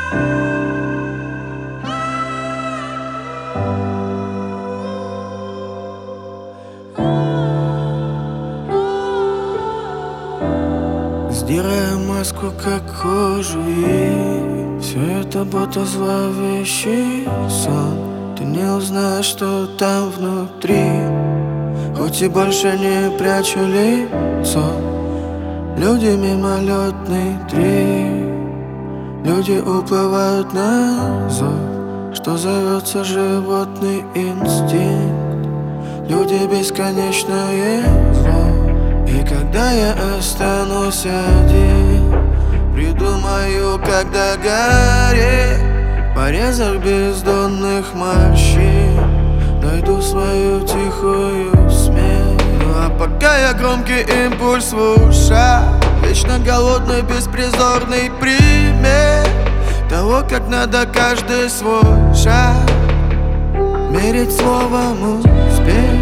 Сдирая маску как кожу, и все это будто зловещий сон. Ты не узнаешь, что там внутри, хоть и больше не прячу лицо. Люди мимолетный трip, люди уплывают на зов, что зовется животный инстинкт. Люди бесконечное зло. И когда я останусь один, придумаю, как догореть в порезах бездонных морщин, найду свою тихую смерть. Ну а пока я громкий импульс в ушах, вечно голодный, беспризорный пример того, как надо каждый свой шаг мерить словом успех.